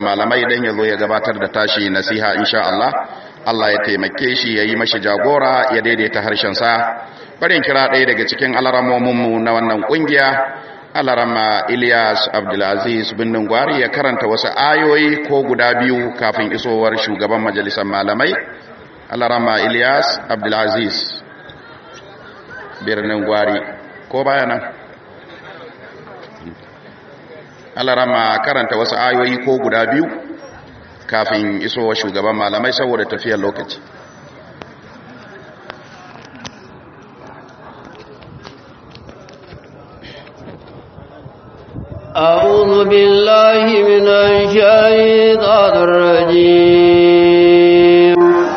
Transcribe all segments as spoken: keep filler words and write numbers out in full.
malamai dan yazo ya gabatar da tashi nasiha insha Allah Allah ya taimake shi yayi mashi jagora ya daidaita harshen sa barin kira ɗaya daga cikin alaramomin mu na wannan kungiya alarama Ilyas Abdulaziz binnin Gwari ya karanta wasu ayoyi ko guda biyu kafin isowar shugaban majalisar malamai alarama Ilyas Abdulaziz birnin Gwari ko baya nan alarama karanta wasu ayoyi ko guda biyu kafin isowar shugaban malamai saboda tafiyar lokaci. أعوذ بالله من الشيطان الرجيم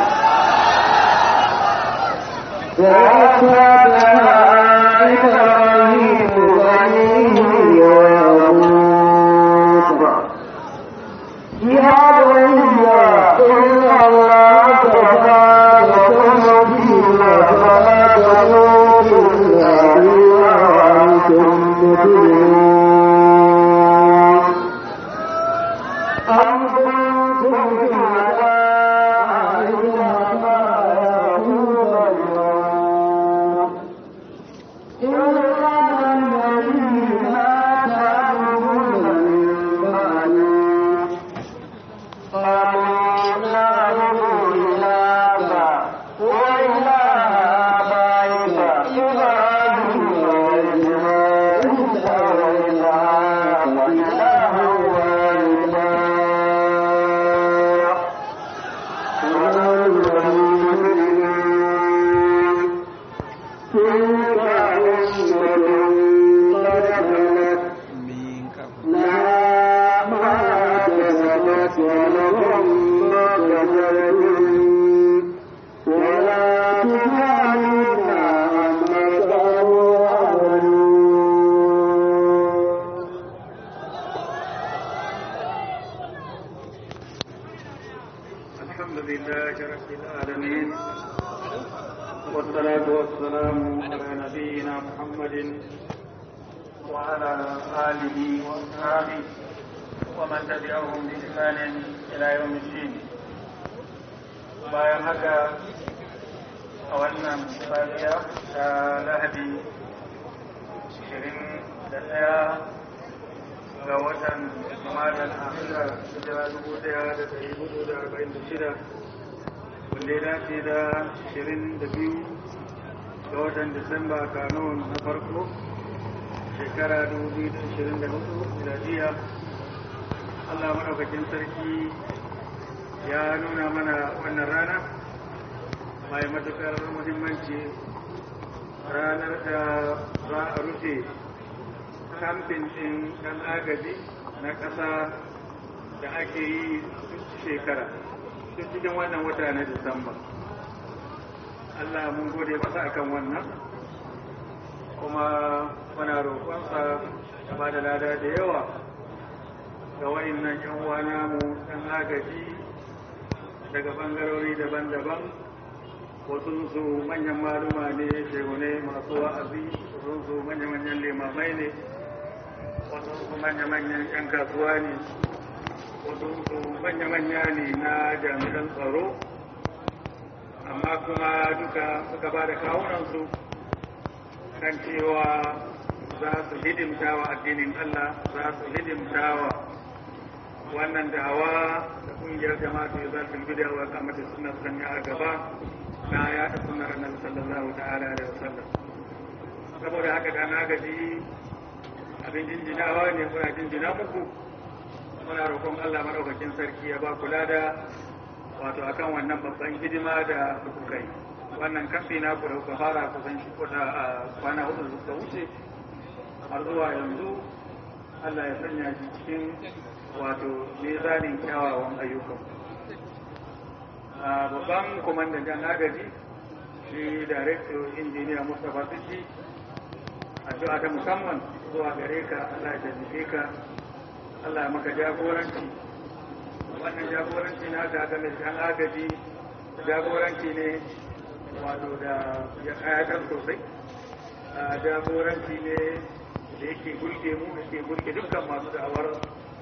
wannan kamfi na ku da kuka fara kusan shi kuta a kwana hudu da suka wuce har zuwa yanzu Allah ya sanya shi cikin wato mizanin kyawawan ayyukan. Babban kwamandan jan agaji shi Director Injiniya Mustapha Sisi, addu'a ta musamman zuwa gare ka, Allah ya taimake ka, Allah ya maka jagoranci. Wannan jagoranci na ka game da jan agaji jagoranci ne wato da ya kayatar sosai, jagoranci ne da yake gulge mu, da ke gulge dukkan masu da'awar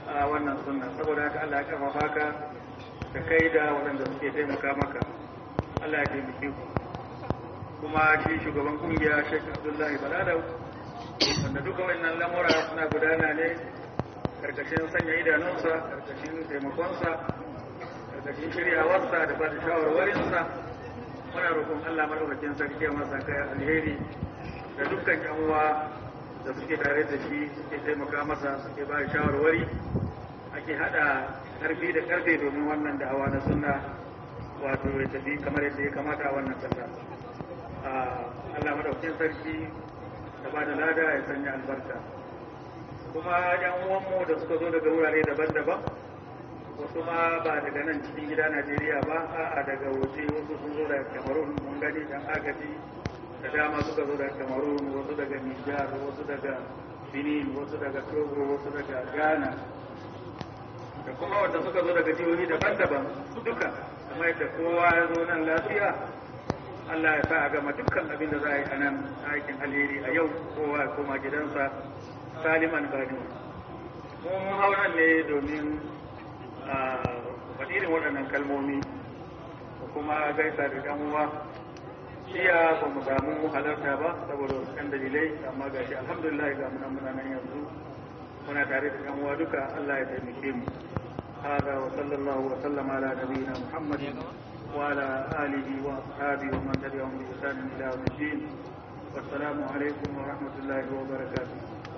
a wannan sunna. Saboda haka Allah ya karfafa ka da kai da waɗanda suke taimaka maka. Allah ya taimake ku. Kuma shi shugaban kungiya Sheikh Abdullahi Baladau, wanda duka wannan lamura suna gudana ne karkashin sanya idanunsa, karkashin taimakonsa, karkashin shiryawarsa da ba da shawarwarinsa. Muna roƙon Allah madaukakin sarki ya masa kai alheri da dukkan yan uwa da suke tare da shi suke taimaka masa, suke ba shawarwari, ake hada karfi da karfe domin wannan da'awa na sunna wato ya tafi kamar yadda ya kamata a wannan kasa. Allah madaukakin sarki da ba da lada ya sanya albarka. Kuma yan uwanmu da suka zo daga wurare daban-daban, wasu ma ba daga nan cikin gida Najeriya ba, a'a daga waje, wasu sun zo daga Cameroon, mun gani dan agaji da dama suka zo daga Cameroon, wasu daga Nijar, wasu daga Benin, wasu daga Togo, wasu daga Ghana, da kuma wanda suka zo daga jihohi daban-daban duka, kamar yadda kowa ya zo nan lafiya. Allah ya sa a gama dukkan abin da za a yi a nan aikin alheri a yau, kowa ya koma gidansa saliman gani. Mun hau nan ne domin a fadirin waɗannan kalmomi da kuma gaisa da ɗan uwa. Jiya ba mu samu halarta ba saboda wasu ɗan dalilai, amma ga shi alhamdulillah ga muna muna nan yanzu muna tare da ɗan uwa duka. Allah ya taimake mu. هذا وصلى الله وسلم على نبينا محمد وعلى آله وأصحابه ومن تبعهم بإحسان إلى يوم الدين. والسلام عليكم ورحمة الله وبركاته.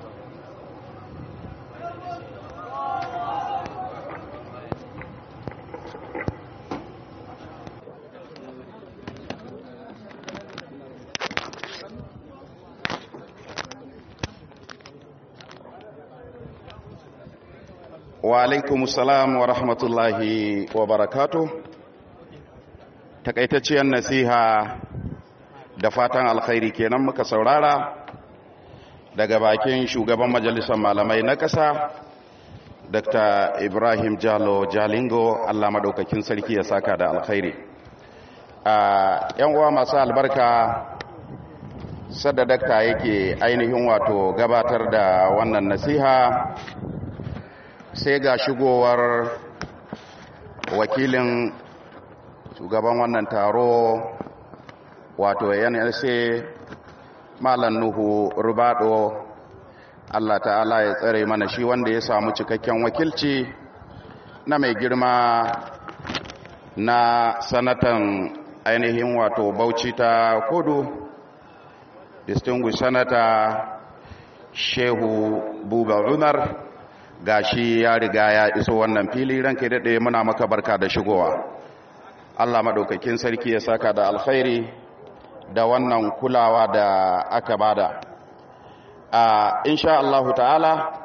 wa alaikumussalam wa rahmatullahi wa barakatuh. Takaitacciyar nasiha da fatan alkhairi kenan muka saurara daga bakin shugaban majalisar malamai na ƙasa Doctor Ibrahim Jalo Jalingo. Allah madaukakin sarki ya saka da alkhairi. a yan uwa masu albarka, sadda dakta yake ainihin wato gabatar da wannan nasiha, sai ga shigowar wakilin shugaban wannan taro wato N L C Malam Nuhu Rubado. Allah ta'ala ya tsare mana shi, wanda ya samu cikakken wakilci na mai girma na sanatan ainihin wato Bauchi ta Kudu, distinguished senator Shehu Buba Umar. Gashi ya riga ya iso wannan fili. Ranka daɗe, muna maka barka da shigowa. Allah maɗaukakin sarki ya saka da alkhairi da wannan kulawa da aka bada. a insha Allah ta'ala